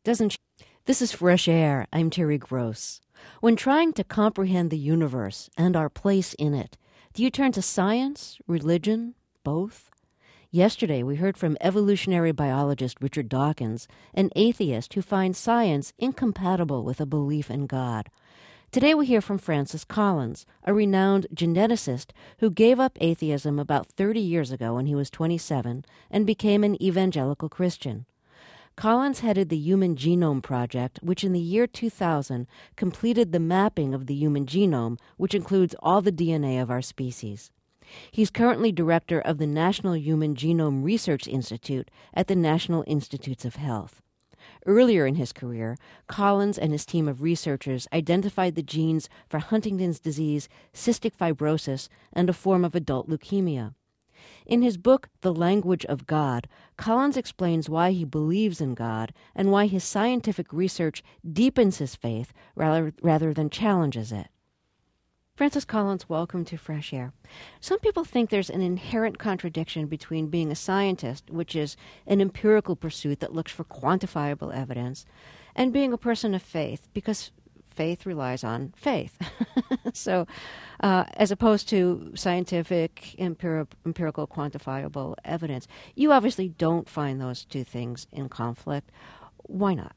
doesn't. This is Fresh Air. I'm Terry Gross. When trying to comprehend the universe and our place in it, do you turn to science, religion, both? Yesterday, we heard from evolutionary biologist Richard Dawkins, an atheist who finds science incompatible with a belief in God. Today, we hear from Francis Collins, a renowned geneticist who gave up atheism about 30 years ago when he was 27 and became an evangelical Christian. Collins headed the Human Genome Project, which in the year 2000 completed the mapping of the human genome, which includes all the DNA of our species. He's currently director of the National Human Genome Research Institute at the National Institutes of Health. Earlier in his career, Collins and his team of researchers identified the genes for Huntington's disease, cystic fibrosis, and a form of adult leukemia. In his book, The Language of God, Collins explains why he believes in God and why his scientific research deepens his faith rather than challenges it. Francis Collins, welcome to Fresh Air. Some people think there's an inherent contradiction between being a scientist, which is an empirical pursuit that looks for quantifiable evidence, and being a person of faith, because faith relies on faith. So, as opposed to scientific, empirical, quantifiable evidence. You obviously don't find those two things in conflict. Why not?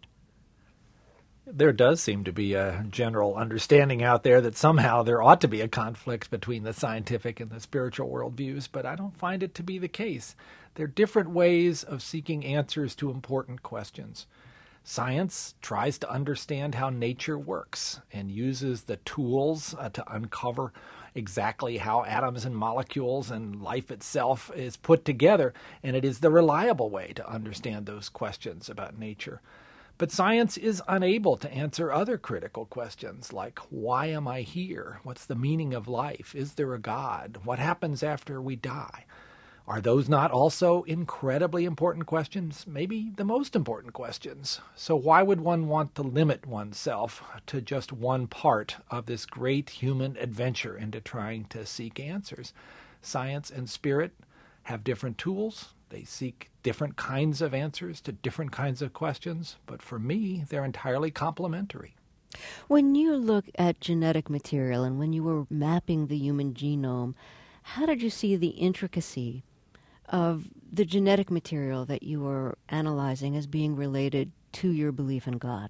There does seem to be a general understanding out there that somehow there ought to be a conflict between the scientific and the spiritual worldviews, but I don't find it to be the case. There are different ways of seeking answers to important questions. Science tries to understand how nature works and uses the tools to uncover exactly how atoms and molecules and life itself is put together, and it is the reliable way to understand those questions about nature. But science is unable to answer other critical questions like, why am I here? What's the meaning of life? Is there a God? What happens after we die? Are those not also incredibly important questions? Maybe the most important questions. So why would one want to limit oneself to just one part of this great human adventure into trying to seek answers? Science and spirit have different tools. They seek different kinds of answers to different kinds of questions. But for me, they're entirely complementary. When you look at genetic material and when you were mapping the human genome, how did you see the intricacy of the genetic material that you were analyzing as being related to your belief in God?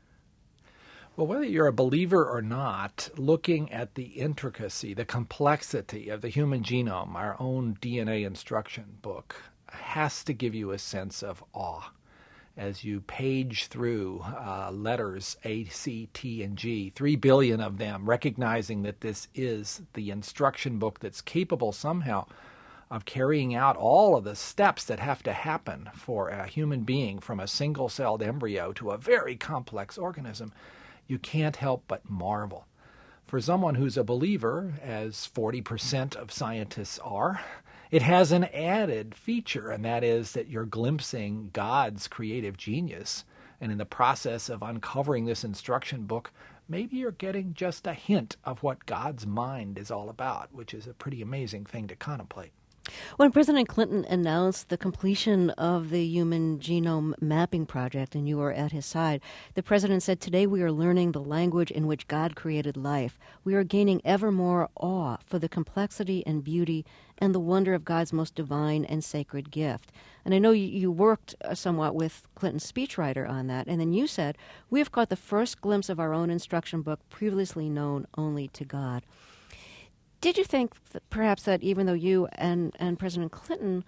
Well, whether you're a believer or not, looking at the intricacy, the complexity of the human genome, our own DNA instruction book, has to give you a sense of awe as you page through letters A, C, T, and G, 3 billion of them, recognizing that this is the instruction book that's capable somehow of carrying out all of the steps that have to happen for a human being from a single-celled embryo to a very complex organism. You can't help but marvel. For someone who's a believer, as 40% of scientists are, it has an added feature, and that is that you're glimpsing God's creative genius. And in the process of uncovering this instruction book, maybe you're getting just a hint of what God's mind is all about, which is a pretty amazing thing to contemplate. When President Clinton announced the completion of the Human Genome Mapping Project and you were at his side, the president said, "Today we are learning the language in which God created life. We are gaining ever more awe for the complexity and beauty and the wonder of God's most divine and sacred gift." And I know you worked somewhat with Clinton's speechwriter on that, and then you said, "We have caught the first glimpse of our own instruction book previously known only to God." Did you think that perhaps that even though you and President Clinton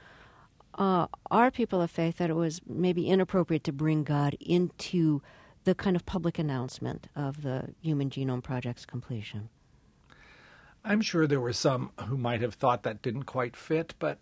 are people of faith, that it was maybe inappropriate to bring God into the kind of public announcement of the Human Genome Project's completion? I'm sure there were some who might have thought that didn't quite fit, but,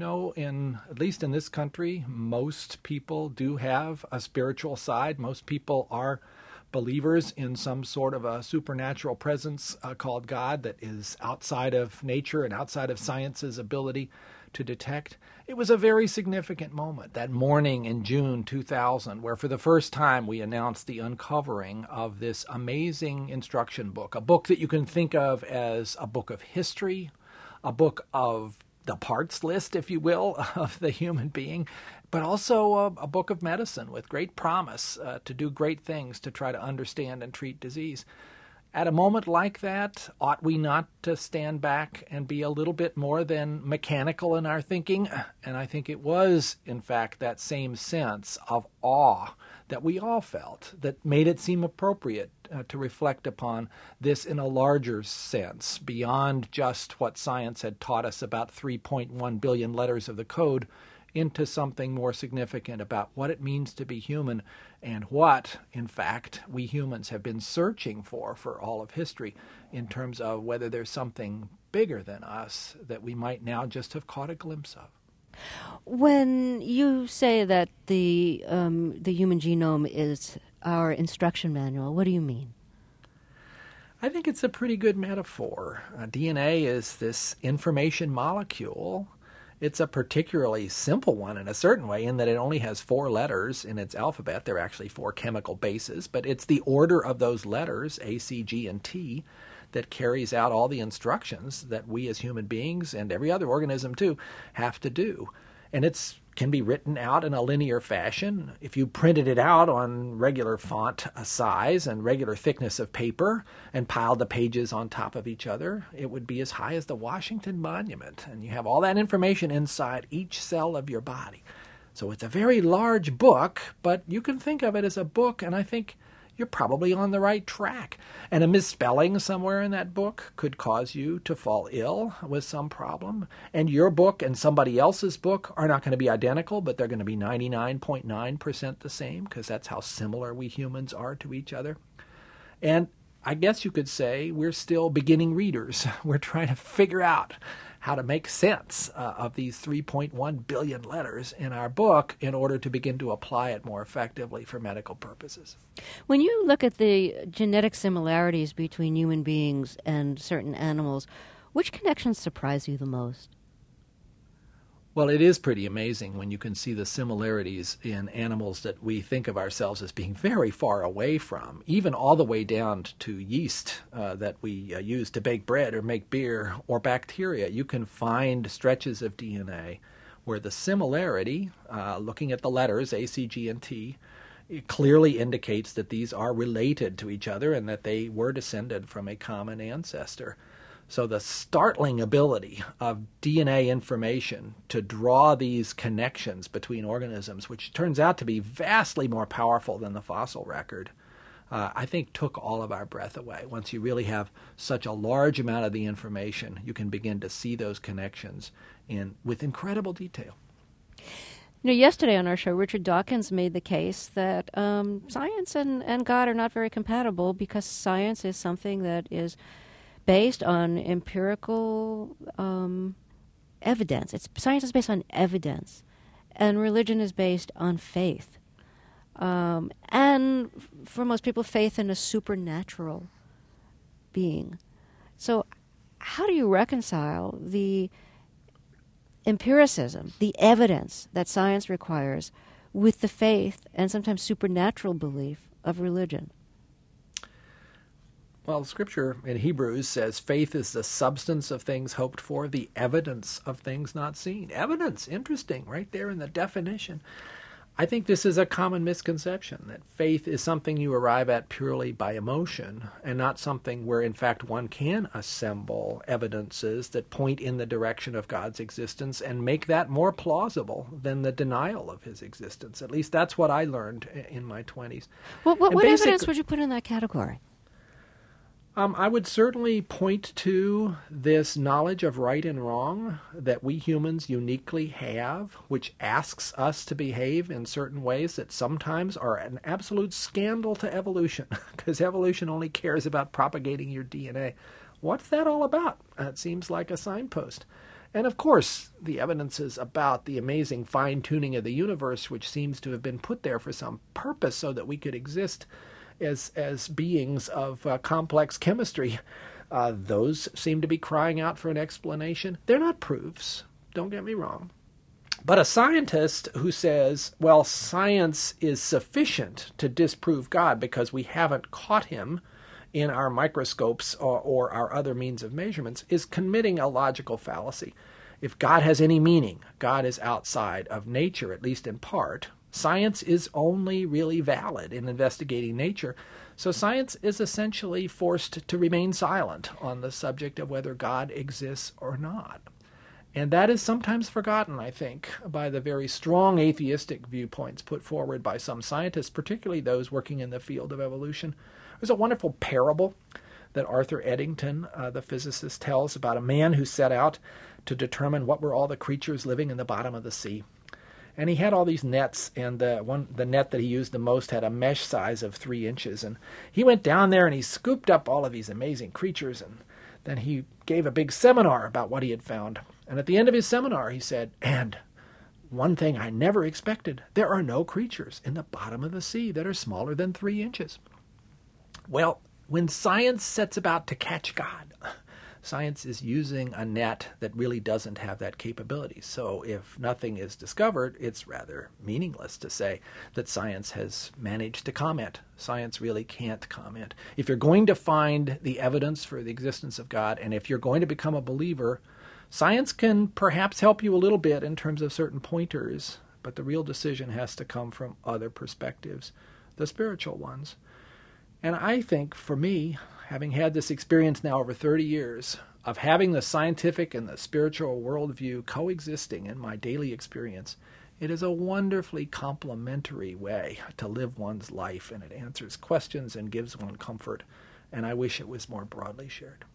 at least in this country, most people do have a spiritual side. Most people are believers in some sort of a supernatural presence called God that is outside of nature and outside of science's ability to detect. It was a very significant moment, that morning in June 2000, where for the first time we announced the uncovering of this amazing instruction book, a book that you can think of as a book of history, a book of the parts list, if you will, of the human being, but also a book of medicine with great promise to do great things to try to understand and treat disease. At a moment like that, ought we not to stand back and be a little bit more than mechanical in our thinking? And I think it was, in fact, that same sense of awe that we all felt that made it seem appropriate to reflect upon this in a larger sense, beyond just what science had taught us about 3.1 billion letters of the code, into something more significant about what it means to be human and what, in fact, we humans have been searching for all of history in terms of whether there's something bigger than us that we might now just have caught a glimpse of. When you say that the human genome is our instruction manual, what do you mean? I think it's a pretty good metaphor. DNA is this information molecule. It's a particularly simple one in a certain way in that it only has 4 letters in its alphabet. They're actually 4 chemical bases, but it's the order of those letters, A, C, G, and T, that carries out all the instructions that we as human beings and every other organism too have to do. And it can be written out in a linear fashion. If you printed it out on regular font size and regular thickness of paper and piled the pages on top of each other, it would be as high as the Washington Monument. And you have all that information inside each cell of your body. So it's a very large book, but you can think of it as a book, and I think you're probably on the right track. And a misspelling somewhere in that book could cause you to fall ill with some problem. And your book and somebody else's book are not going to be identical, but they're going to be 99.9% the same, because that's how similar we humans are to each other. And I guess you could say we're still beginning readers. We're trying to figure out how to make sense of these 3.1 billion letters in our book in order to begin to apply it more effectively for medical purposes. When you look at the genetic similarities between human beings and certain animals, which connections surprise you the most? Well, it is pretty amazing when you can see the similarities in animals that we think of ourselves as being very far away from, even all the way down to yeast that we use to bake bread or make beer, or bacteria. You can find stretches of DNA where the similarity, looking at the letters A, C, G, and T, it clearly indicates that these are related to each other and that they were descended from a common ancestor. So the startling ability of DNA information to draw these connections between organisms, which turns out to be vastly more powerful than the fossil record, I think took all of our breath away. Once you really have such a large amount of the information, you can begin to see those connections with incredible detail. You know, yesterday on our show, Richard Dawkins made the case that science and God are not very compatible, because science is something that is based on empirical evidence. Science is based on evidence, and religion is based on faith. And for most people, faith in a supernatural being. So how do you reconcile the empiricism, the evidence that science requires, with the faith and sometimes supernatural belief of religion? Well, Scripture in Hebrews says faith is the substance of things hoped for, the evidence of things not seen. Evidence, interesting, right there in the definition. I think this is a common misconception, that faith is something you arrive at purely by emotion and not something where, in fact, one can assemble evidences that point in the direction of God's existence and make that more plausible than the denial of his existence. At least that's what I learned in my 20s. What evidence would you put in that category? I would certainly point to this knowledge of right and wrong that we humans uniquely have, which asks us to behave in certain ways that sometimes are an absolute scandal to evolution, because evolution only cares about propagating your DNA. What's that all about? It seems like a signpost. And of course, the evidence is about the amazing fine-tuning of the universe, which seems to have been put there for some purpose so that we could exist as beings of complex chemistry. Those seem to be crying out for an explanation. They're not proofs, don't get me wrong. But a scientist who says, well, science is sufficient to disprove God because we haven't caught him in our microscopes or our other means of measurements, is committing a logical fallacy. if God has any meaning, God is outside of nature, at least in part. Science is only really valid in investigating nature. So science is essentially forced to remain silent on the subject of whether God exists or not. And that is sometimes forgotten, I think, by the very strong atheistic viewpoints put forward by some scientists, particularly those working in the field of evolution. There's a wonderful parable that Arthur Eddington, the physicist, tells about a man who set out to determine what were all the creatures living in the bottom of the sea. And he had all these nets, and the net that he used the most had a mesh size of 3 inches. And he went down there and he scooped up all of these amazing creatures, and then he gave a big seminar about what he had found. And at the end of his seminar, he said, "And one thing I never expected, there are no creatures in the bottom of the sea that are smaller than 3 inches." Well, when science sets about to catch God, science is using a net that really doesn't have that capability. So if nothing is discovered, it's rather meaningless to say that science has managed to comment. Science really can't comment. If you're going to find the evidence for the existence of God, and if you're going to become a believer, science can perhaps help you a little bit in terms of certain pointers, but the real decision has to come from other perspectives, the spiritual ones. And I think, for me, having had this experience now over 30 years of having the scientific and the spiritual worldview coexisting in my daily experience, it is a wonderfully complementary way to live one's life, and it answers questions and gives one comfort. And I wish it was more broadly shared.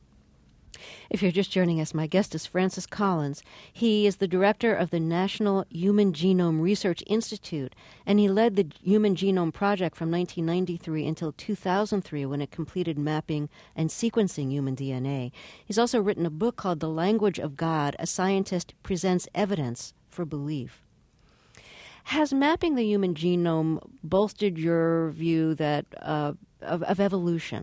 If you're just joining us, my guest is Francis Collins. He is the director of the National Human Genome Research Institute, and he led the Human Genome Project from 1993 until 2003 when it completed mapping and sequencing human DNA. He's also written a book called The Language of God, A Scientist Presents Evidence for Belief. Has mapping the human genome bolstered your view that of evolution?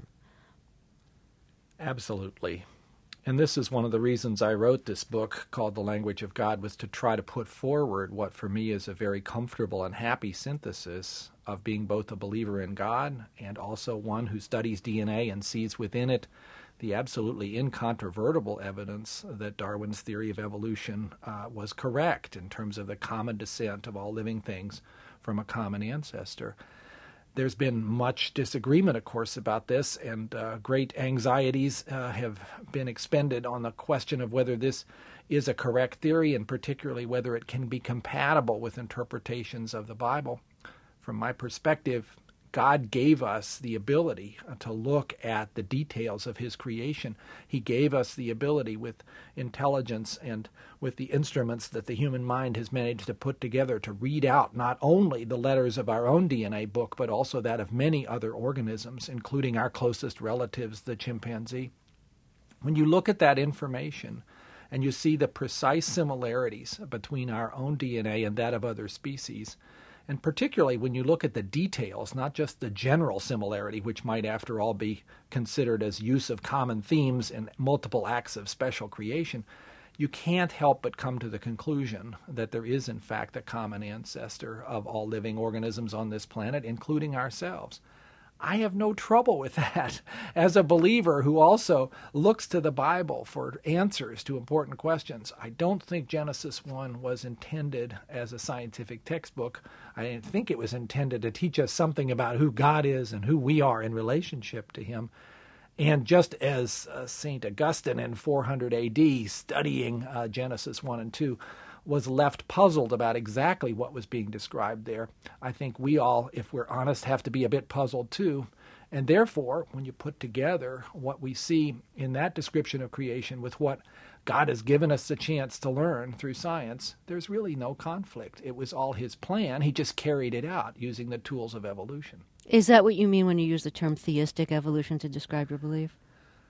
Absolutely. And this is one of the reasons I wrote this book called The Language of God, was to try to put forward what for me is a very comfortable and happy synthesis of being both a believer in God and also one who studies DNA and sees within it the absolutely incontrovertible evidence that Darwin's theory of evolution was correct in terms of the common descent of all living things from a common ancestor. There's been much disagreement, of course, about this, and great anxieties have been expended on the question of whether this is a correct theory, and particularly whether it can be compatible with interpretations of the Bible. From my perspective, God gave us the ability to look at the details of his creation. He gave us the ability with intelligence and with the instruments that the human mind has managed to put together to read out not only the letters of our own DNA book, but also that of many other organisms, including our closest relatives, the chimpanzee. When you look at that information and you see the precise similarities between our own DNA and that of other species, and particularly when you look at the details, not just the general similarity, which might after all be considered as use of common themes and multiple acts of special creation, you can't help but come to the conclusion that there is in fact a common ancestor of all living organisms on this planet, including ourselves. I have no trouble with that. As a believer who also looks to the Bible for answers to important questions, I don't think Genesis 1 was intended as a scientific textbook. I think it was intended to teach us something about who God is and who we are in relationship to him. And just as St. Augustine in 400 AD, studying Genesis 1 and 2, was left puzzled about exactly what was being described there, I think we all, if we're honest, have to be a bit puzzled too. And therefore, when you put together what we see in that description of creation with what God has given us the chance to learn through science, there's really no conflict. It was all his plan. He just carried it out using the tools of evolution. Is that what you mean when you use the term theistic evolution to describe your belief?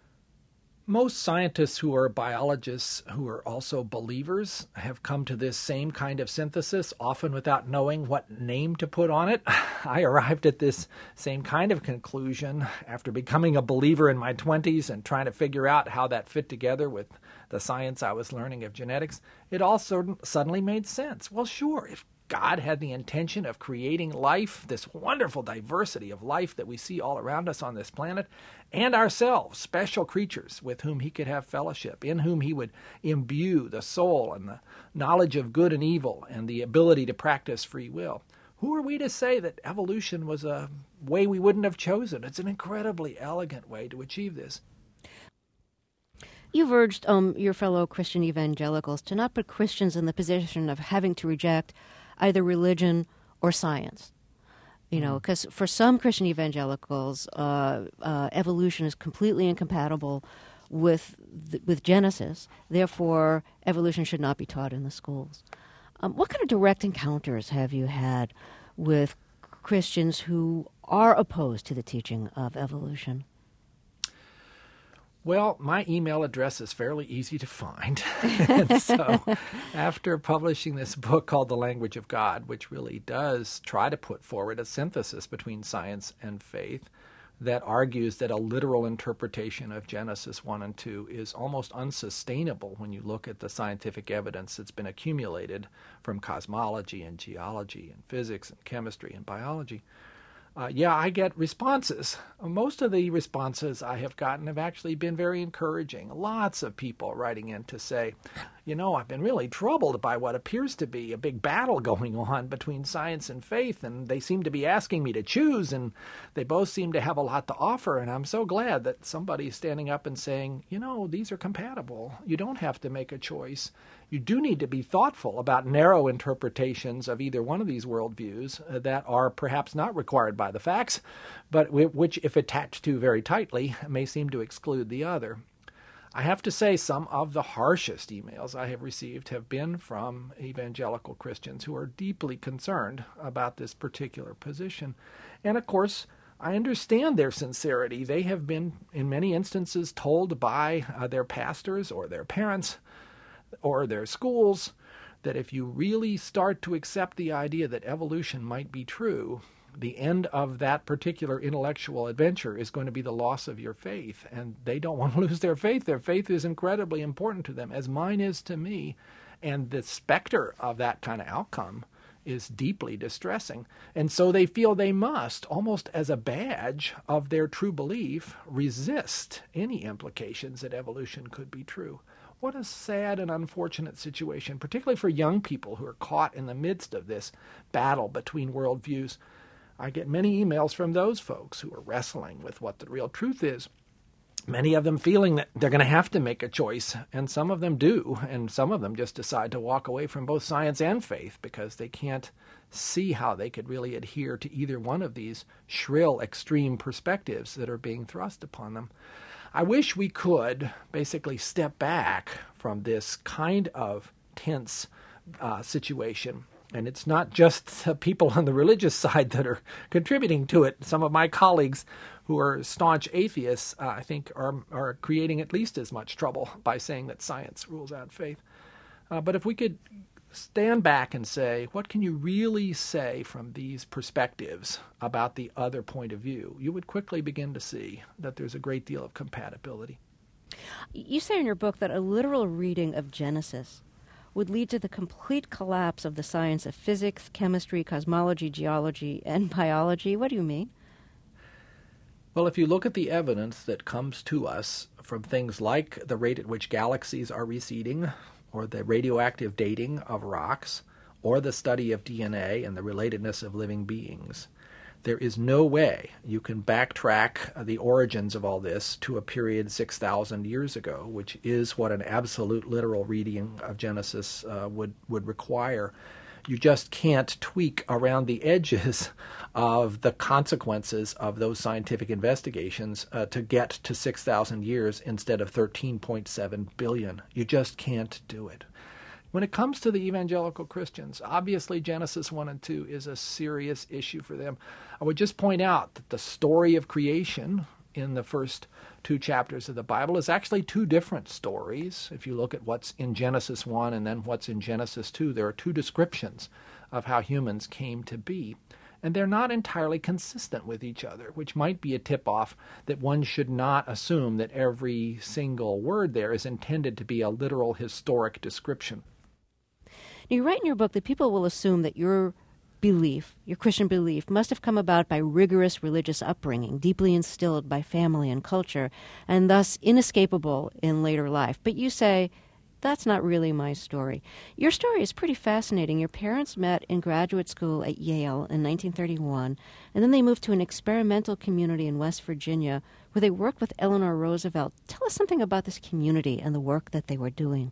Most scientists who are biologists who are also believers have come to this same kind of synthesis, often without knowing what name to put on it. I arrived at this same kind of conclusion after becoming a believer in my 20s and trying to figure out how that fit together with the science I was learning of genetics. It all suddenly made sense. Well, sure, if God had the intention of creating life, this wonderful diversity of life that we see all around us on this planet, and ourselves, special creatures with whom he could have fellowship, in whom he would imbue the soul and the knowledge of good and evil and the ability to practice free will. Who are we to say that evolution was a way we wouldn't have chosen? It's an incredibly elegant way to achieve this. You've urged your fellow Christian evangelicals to not put Christians in the position of having to reject either religion or science. You know, because for some Christian evangelicals, evolution is completely incompatible with Genesis. Therefore, evolution should not be taught in the schools. What kind of direct encounters have you had with Christians who are opposed to the teaching of evolution? Well, my email address is fairly easy to find. And so after publishing this book called The Language of God, which really does try to put forward a synthesis between science and faith that argues that a literal interpretation of Genesis 1 and 2 is almost unsustainable when you look at the scientific evidence that's been accumulated from cosmology and geology and physics and chemistry and biology. I get responses. Most of the responses I have gotten have actually been very encouraging. Lots of people writing in to say, I've been really troubled by what appears to be a big battle going on between science and faith, and they seem to be asking me to choose, and they both seem to have a lot to offer, and I'm so glad that somebody's standing up and saying, these are compatible. You don't have to make a choice. You do need to be thoughtful about narrow interpretations of either one of these worldviews that are perhaps not required by the facts, but which, if attached to very tightly, may seem to exclude the other. I have to say some of the harshest emails I have received have been from evangelical Christians who are deeply concerned about this particular position. And of course, I understand their sincerity. They have been, in many instances, told by their pastors or their parents or their schools that if you really start to accept the idea that evolution might be true, the end of that particular intellectual adventure is going to be the loss of your faith. And they don't want to lose their faith. Their faith is incredibly important to them, as mine is to me. And the specter of that kind of outcome is deeply distressing. And so they feel they must, almost as a badge of their true belief, resist any implications that evolution could be true. What a sad and unfortunate situation, particularly for young people who are caught in the midst of this battle between worldviews. I get many emails from those folks who are wrestling with what the real truth is. Many of them feeling that they're going to have to make a choice, and some of them do, and some of them just decide to walk away from both science and faith because they can't see how they could really adhere to either one of these shrill, extreme perspectives that are being thrust upon them. I wish we could basically step back from this kind of tense situation. And it's not just the people on the religious side that are contributing to it. Some of my colleagues who are staunch atheists, I think, are creating at least as much trouble by saying that science rules out faith. But if we could stand back and say, what can you really say from these perspectives about the other point of view, you would quickly begin to see that there's a great deal of compatibility. You say in your book that a literal reading of Genesis would lead to the complete collapse of the science of physics, chemistry, cosmology, geology, and biology. What do you mean? Well, if you look at the evidence that comes to us from things like the rate at which galaxies are receding, or the radioactive dating of rocks, or the study of DNA and the relatedness of living beings, there is no way you can backtrack the origins of all this to a period 6,000 years ago, which is what an absolute literal reading of Genesis would require. You just can't tweak around the edges of the consequences of those scientific investigations to get to 6,000 years instead of 13.7 billion. You just can't do it. When it comes to the evangelical Christians, obviously Genesis 1 and 2 is a serious issue for them. I would just point out that the story of creation in the first 2 chapters of the Bible is actually 2 different stories. If you look at what's in Genesis 1 and then what's in Genesis 2, there are 2 descriptions of how humans came to be. And they're not entirely consistent with each other, which might be a tip-off that one should not assume that every single word there is intended to be a literal historic description. Now, you write in your book that people will assume that your belief, your Christian belief, must have come about by rigorous religious upbringing, deeply instilled by family and culture, and thus inescapable in later life. But you say, that's not really my story. Your story is pretty fascinating. Your parents met in graduate school at Yale in 1931, and then they moved to an experimental community in West Virginia where they worked with Eleanor Roosevelt. Tell us something about this community and the work that they were doing.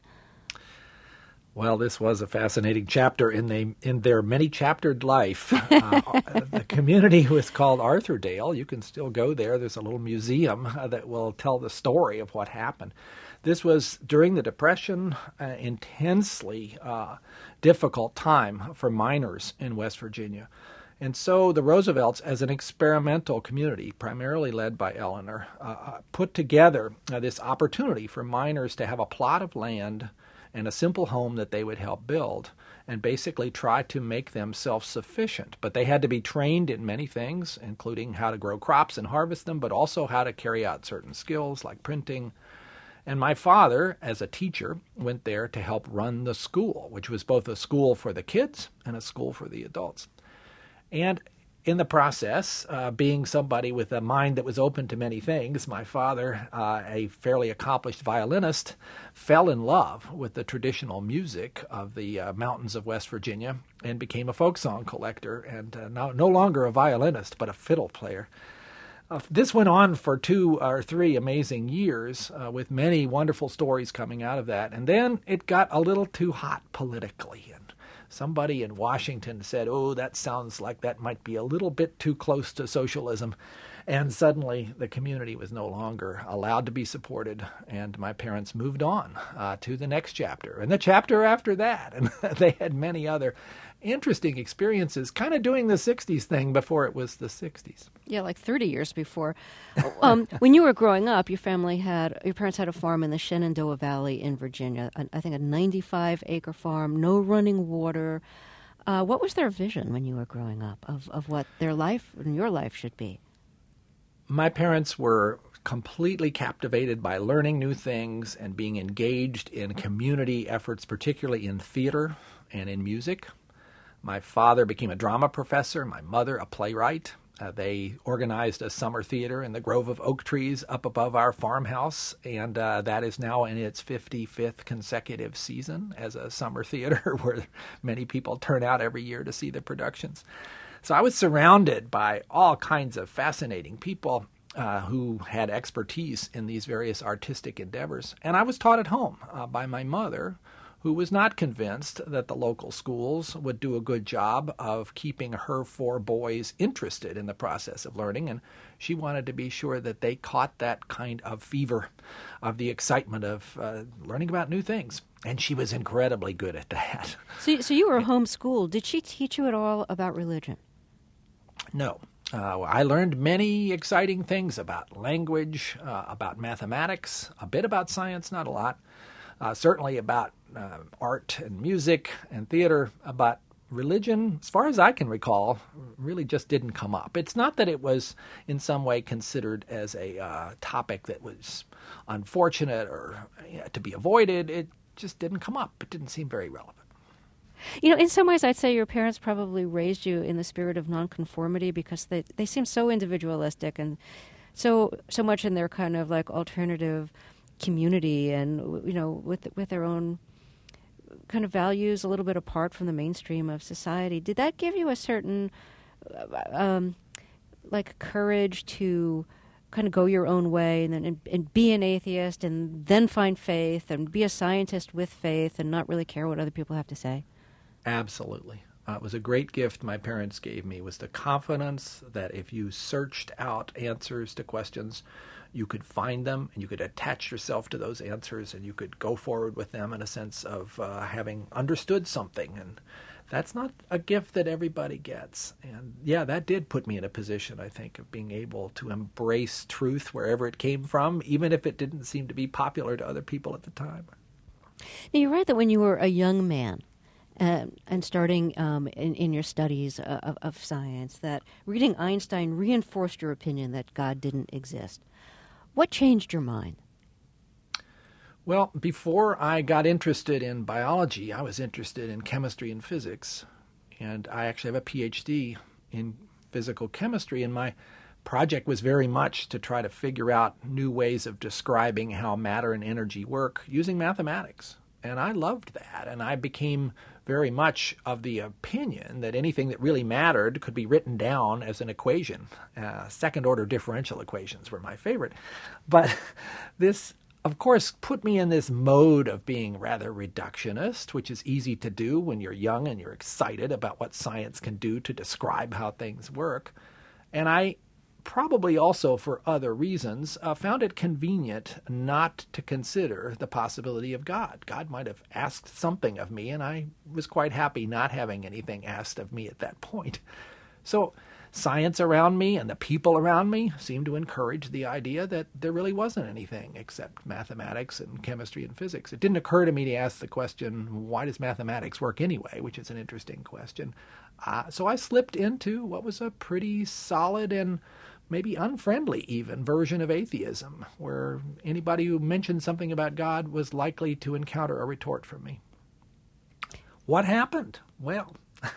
Well, this was a fascinating chapter in their many-chaptered life. The community was called Arthurdale. You can still go there. There's a little museum that will tell the story of what happened. This was during the Depression, intensely difficult time for miners in West Virginia. And so the Roosevelts, as an experimental community, primarily led by Eleanor, put together this opportunity for miners to have a plot of land and a simple home that they would help build and basically try to make them self-sufficient. But they had to be trained in many things, including how to grow crops and harvest them, but also how to carry out certain skills like printing. And my father, as a teacher, went there to help run the school, which was both a school for the kids and a school for the adults. And in the process, being somebody with a mind that was open to many things, my father, a fairly accomplished violinist, fell in love with the traditional music of the mountains of West Virginia and became a folk song collector and no longer a violinist, but a fiddle player. This went on for 2 or 3 amazing years with many wonderful stories coming out of that. And then it got a little too hot politically. And somebody in Washington said, oh, that sounds like that might be a little bit too close to socialism. And suddenly the community was no longer allowed to be supported. And my parents moved on to the next chapter and the chapter after that. And they had many other interesting experiences, kind of doing the 60s thing before it was the 60s. Yeah, like 30 years before. When you were growing up, your parents had a farm in the Shenandoah Valley in Virginia, I think a 95-acre farm, no running water. What was their vision when you were growing up of what their life and your life should be? My parents were completely captivated by learning new things and being engaged in community efforts, particularly in theater and in music. My father became a drama professor, my mother a playwright. They organized a summer theater in the grove of oak trees up above our farmhouse, and that is now in its 55th consecutive season as a summer theater where many people turn out every year to see the productions. So I was surrounded by all kinds of fascinating people who had expertise in these various artistic endeavors. And I was taught at home by my mother, who was not convinced that the local schools would do a good job of keeping her 4 boys interested in the process of learning. And she wanted to be sure that they caught that kind of fever of the excitement of learning about new things. And she was incredibly good at that. So you were homeschooled. Did she teach you at all about religion? No. I learned many exciting things about language, about mathematics, a bit about science, not a lot, certainly about art and music and theater, but religion, as far as I can recall, really just didn't come up. It's not that it was in some way considered as a topic that was unfortunate or to be avoided. It just didn't come up. It didn't seem very relevant. You know, in some ways, I'd say your parents probably raised you in the spirit of nonconformity because they seem so individualistic and so much in their kind of like alternative community and, you know, with their own kind of values a little bit apart from the mainstream of society. Did that give you a certain like courage to kind of go your own way and be an atheist and then find faith and be a scientist with faith and not really care what other people have to say? Absolutely. It was a great gift my parents gave me, was the confidence that if you searched out answers to questions, you could find them and you could attach yourself to those answers and you could go forward with them in a sense of having understood something. And that's not a gift that everybody gets. And yeah, that did put me in a position, I think, of being able to embrace truth wherever it came from, even if it didn't seem to be popular to other people at the time. Now, you write that when you were a young man, and starting in your studies of science, that reading Einstein reinforced your opinion that God didn't exist. What changed your mind? Well, before I got interested in biology, I was interested in chemistry and physics. And I actually have a PhD in physical chemistry, and my project was very much to try to figure out new ways of describing how matter and energy work using mathematics. And I loved that, and I became very much of the opinion that anything that really mattered could be written down as an equation. Second-order differential equations were my favorite. But this, of course, put me in this mode of being rather reductionist, which is easy to do when you're young and you're excited about what science can do to describe how things work. And I probably also for other reasons, found it convenient not to consider the possibility of God. God might have asked something of me, and I was quite happy not having anything asked of me at that point. So science around me and the people around me seemed to encourage the idea that there really wasn't anything except mathematics and chemistry and physics. It didn't occur to me to ask the question, why does mathematics work anyway, which is an interesting question. So I slipped into what was a pretty solid and maybe unfriendly even version of atheism, where anybody who mentioned something about God was likely to encounter a retort from me. What happened? Well,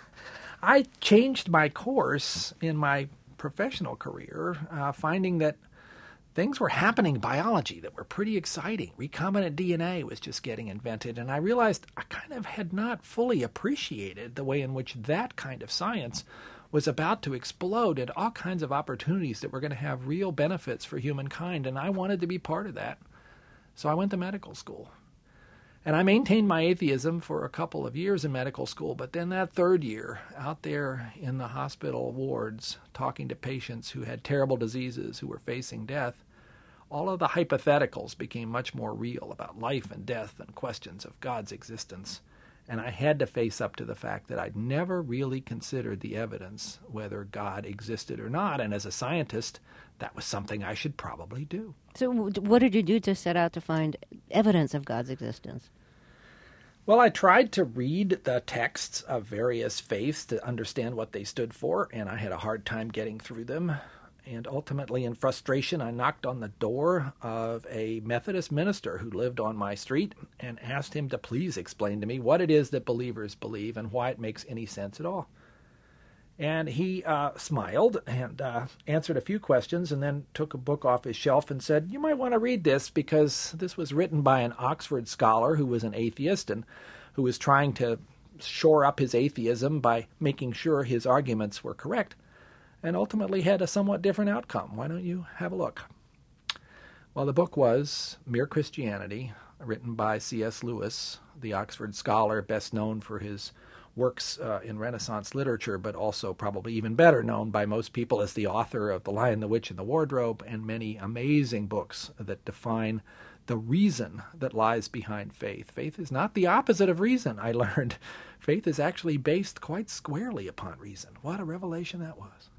I changed my course in my professional career, finding that things were happening in biology that were pretty exciting. Recombinant DNA was just getting invented, and I realized I kind of had not fully appreciated the way in which that kind of science was about to explode into all kinds of opportunities that were going to have real benefits for humankind, and I wanted to be part of that. So I went to medical school. And I maintained my atheism for a couple of years in medical school, but then that third year, out there in the hospital wards, talking to patients who had terrible diseases, who were facing death, all of the hypotheticals became much more real about life and death and questions of God's existence. And I had to face up to the fact that I'd never really considered the evidence whether God existed or not. And as a scientist, that was something I should probably do. So what did you do to set out to find evidence of God's existence? Well, I tried to read the texts of various faiths to understand what they stood for, and I had a hard time getting through them. And ultimately, in frustration, I knocked on the door of a Methodist minister who lived on my street and asked him to please explain to me what it is that believers believe and why it makes any sense at all. And he smiled and answered a few questions and then took a book off his shelf and said, "You might want to read this because this was written by an Oxford scholar who was an atheist and who was trying to shore up his atheism by making sure his arguments were correct, and ultimately had a somewhat different outcome. Why don't you have a look?" Well, the book was Mere Christianity, written by C.S. Lewis, the Oxford scholar best known for his works in Renaissance literature, but also probably even better known by most people as the author of The Lion, the Witch, and the Wardrobe, and many amazing books that define the reason that lies behind faith. Faith is not the opposite of reason, I learned. Faith is actually based quite squarely upon reason. What a revelation that was.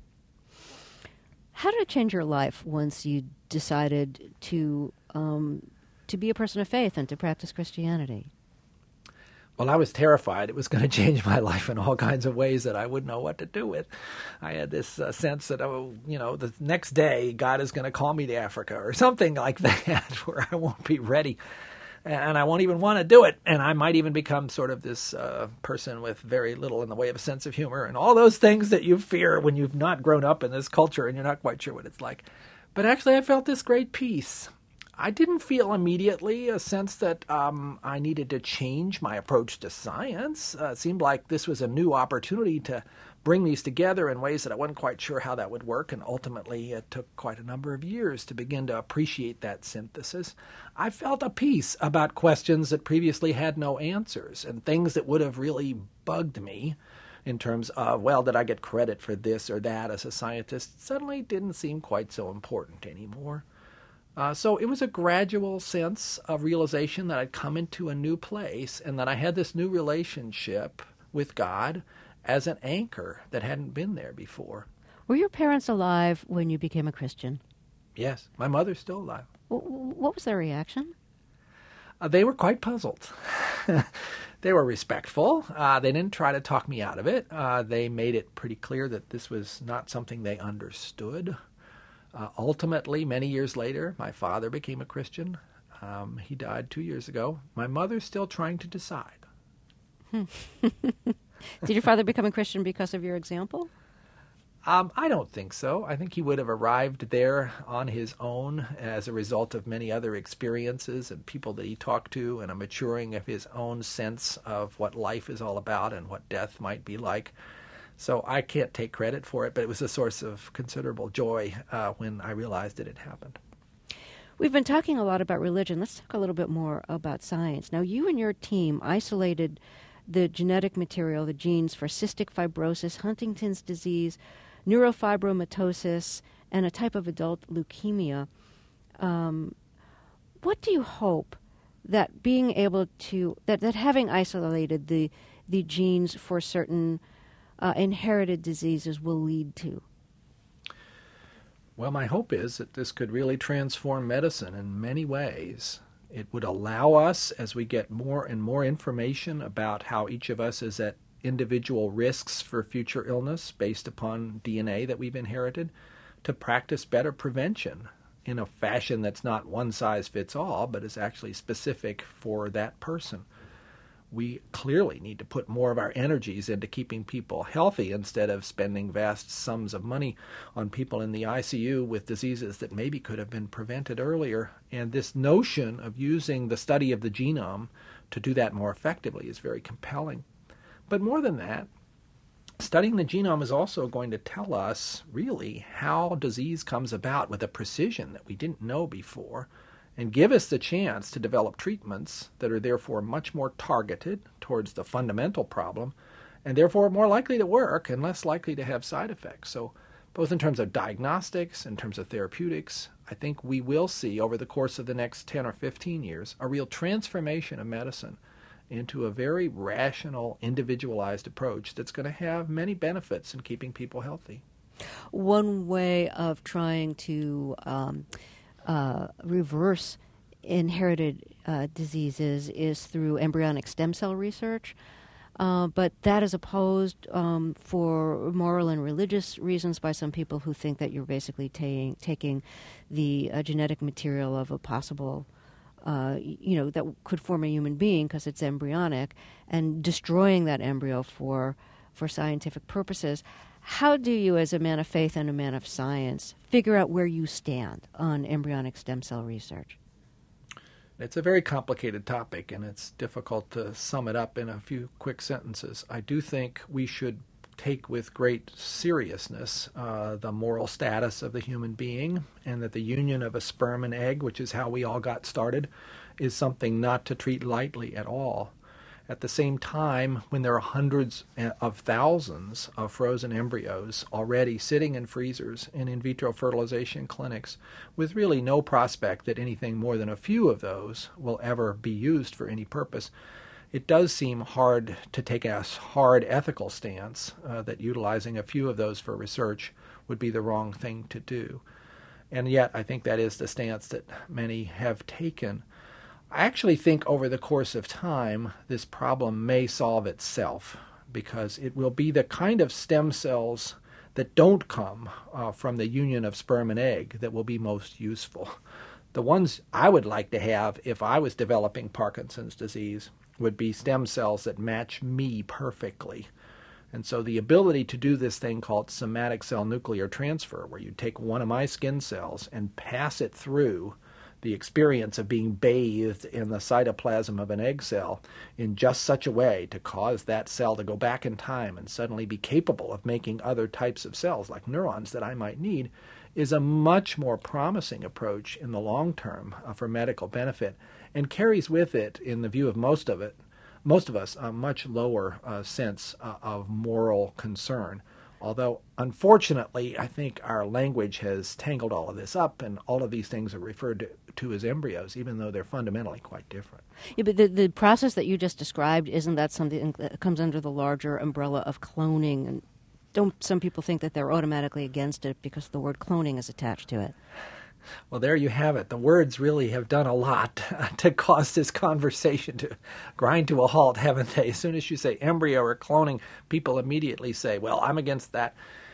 How did it change your life once you decided to be a person of faith and to practice Christianity? Well, I was terrified it was going to change my life in all kinds of ways that I wouldn't know what to do with. I had this sense that, the next day God is going to call me to Africa or something like that, where I won't be ready and I won't even want to do it. And I might even become sort of this person with very little in the way of a sense of humor and all those things that you fear when you've not grown up in this culture and you're not quite sure what it's like. But actually, I felt this great peace. I didn't feel immediately a sense that I needed to change my approach to science. It seemed like this was a new opportunity to bring these together in ways that I wasn't quite sure how that would work, and ultimately it took quite a number of years to begin to appreciate that synthesis. I felt a peace about questions that previously had no answers, and things that would have really bugged me in terms of, well, did I get credit for this or that as a scientist, suddenly didn't seem quite so important anymore. So it was a gradual sense of realization that I'd come into a new place and that I had this new relationship with God as an anchor that hadn't been there before. Were your parents alive when you became a Christian? Yes, my mother's still alive. What was their reaction? They were quite puzzled. They were respectful. They didn't try to talk me out of it. They made it pretty clear that this was not something they understood. Ultimately, many years later, my father became a Christian. He died 2 years ago. My mother's still trying to decide. Did your father become a Christian because of your example? I don't think so. I think he would have arrived there on his own as a result of many other experiences and people that he talked to, and a maturing of his own sense of what life is all about and what death might be like. So I can't take credit for it, but it was a source of considerable joy when I realized that it happened. We've been talking a lot about religion. Let's talk a little bit more about science. Now, you and your team isolated the genetic material, the genes for cystic fibrosis, Huntington's disease, neurofibromatosis, and a type of adult leukemia. What do you hope that being able to, that having isolated the genes for certain inherited diseases will lead to? Well, my hope is that this could really transform medicine in many ways. It would allow us, as we get more and more information about how each of us is at individual risks for future illness based upon DNA that we've inherited, to practice better prevention in a fashion that's not one size fits all, but is actually specific for that person. We clearly need to put more of our energies into keeping people healthy instead of spending vast sums of money on people in the ICU with diseases that maybe could have been prevented earlier. And this notion of using the study of the genome to do that more effectively is very compelling. But more than that, studying the genome is also going to tell us really how disease comes about with a precision that we didn't know before, and give us the chance to develop treatments that are therefore much more targeted towards the fundamental problem, and therefore more likely to work and less likely to have side effects. So both in terms of diagnostics, in terms of therapeutics, I think we will see over the course of the next 10 or 15 years a real transformation of medicine into a very rational, individualized approach that's going to have many benefits in keeping people healthy. One way of trying to reverse inherited diseases is through embryonic stem cell research. But that is opposed for moral and religious reasons by some people who think that you're basically taking the genetic material of a possible, that could form a human being because it's embryonic, and destroying that embryo for scientific purposes. How do you, as a man of faith and a man of science, figure out where you stand on embryonic stem cell research? It's a very complicated topic, and it's difficult to sum it up in a few quick sentences. I do think we should take with great seriousness the moral status of the human being, and that the union of a sperm and egg, which is how we all got started, is something not to treat lightly at all. At the same time, when there are hundreds of thousands of frozen embryos already sitting in freezers and in vitro fertilization clinics, with really no prospect that anything more than a few of those will ever be used for any purpose, it does seem hard to take a hard ethical stance that utilizing a few of those for research would be the wrong thing to do. And yet, I think that is the stance that many have taken. I actually think over the course of time, this problem may solve itself, because it will be the kind of stem cells that don't come from the union of sperm and egg that will be most useful. The ones I would like to have if I was developing Parkinson's disease would be stem cells that match me perfectly. And so the ability to do this thing called somatic cell nuclear transfer, where you take one of my skin cells and pass it through the experience of being bathed in the cytoplasm of an egg cell in just such a way to cause that cell to go back in time and suddenly be capable of making other types of cells like neurons that I might need, is a much more promising approach in the long term for medical benefit, and carries with it, in the view of most of us, a much lower sense of moral concern. Although, unfortunately, I think our language has tangled all of this up, and all of these things are referred to as embryos, even though they're fundamentally quite different. Yeah, but the process that you just described, isn't that something that comes under the larger umbrella of cloning? And don't some people think that they're automatically against it because the word cloning is attached to it? Well, there you have it. The words really have done a lot to cause this conversation to grind to a halt, haven't they? As soon as you say embryo or cloning, people immediately say, well, I'm against that.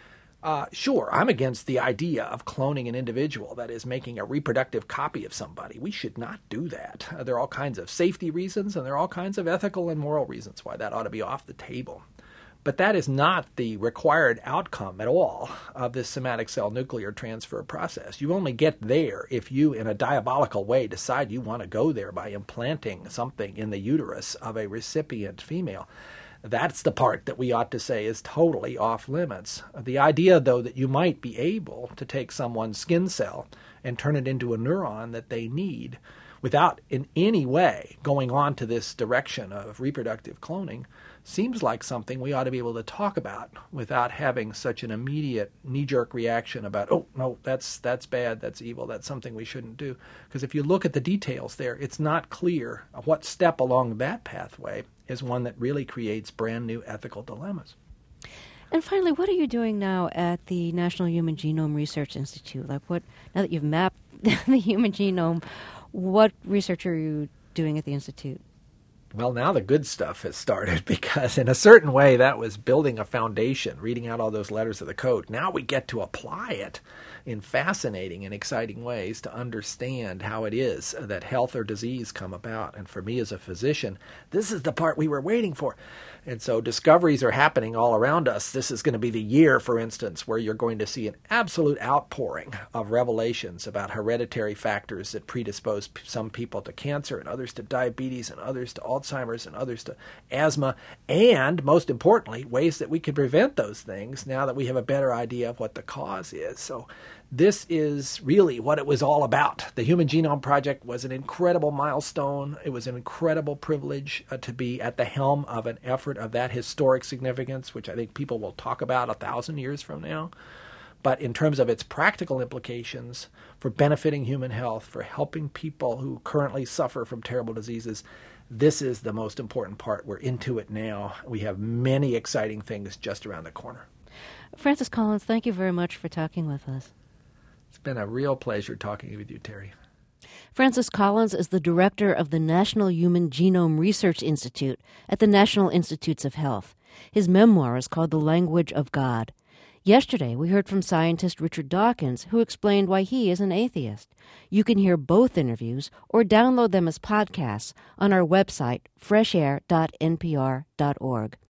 Sure, I'm against the idea of cloning an individual, that is, making a reproductive copy of somebody. We should not do that. There are all kinds of safety reasons, and there are all kinds of ethical and moral reasons why that ought to be off the table. But that is not the required outcome at all of this somatic cell nuclear transfer process. You only get there if you, in a diabolical way, decide you want to go there by implanting something in the uterus of a recipient female. That's the part that we ought to say is totally off limits. The idea, though, that you might be able to take someone's skin cell and turn it into a neuron that they need without in any way going on to this direction of reproductive cloning seems like something we ought to be able to talk about without having such an immediate knee-jerk reaction about, oh, no, that's bad, that's evil, that's something we shouldn't do. Because if you look at the details there, it's not clear what step along that pathway is one that really creates brand new ethical dilemmas. And finally, what are you doing now at the National Human Genome Research Institute? Now that you've mapped the human genome, what research are you doing at the Institute? Well, now the good stuff has started, because in a certain way that was building a foundation, reading out all those letters of the code. Now we get to apply it in fascinating and exciting ways to understand how it is that health or disease come about. And for me as a physician, this is the part we were waiting for. And so discoveries are happening all around us. This is going to be the year, for instance, where you're going to see an absolute outpouring of revelations about hereditary factors that predispose some people to cancer and others to diabetes and others to Alzheimer's and others to asthma, and most importantly, ways that we can prevent those things now that we have a better idea of what the cause is. So this is really what it was all about. The Human Genome Project was an incredible milestone. It was an incredible privilege to be at the helm of an effort of that historic significance, which I think people will talk about 1,000 years from now. But in terms of its practical implications for benefiting human health, for helping people who currently suffer from terrible diseases, this is the most important part. We're into it now. We have many exciting things just around the corner. Francis Collins, thank you very much for talking with us. It's been a real pleasure talking with you, Terry. Francis Collins is the director of the National Human Genome Research Institute at the National Institutes of Health. His memoir is called The Language of God. Yesterday, we heard from scientist Richard Dawkins, who explained why he is an atheist. You can hear both interviews or download them as podcasts on our website, freshair.npr.org.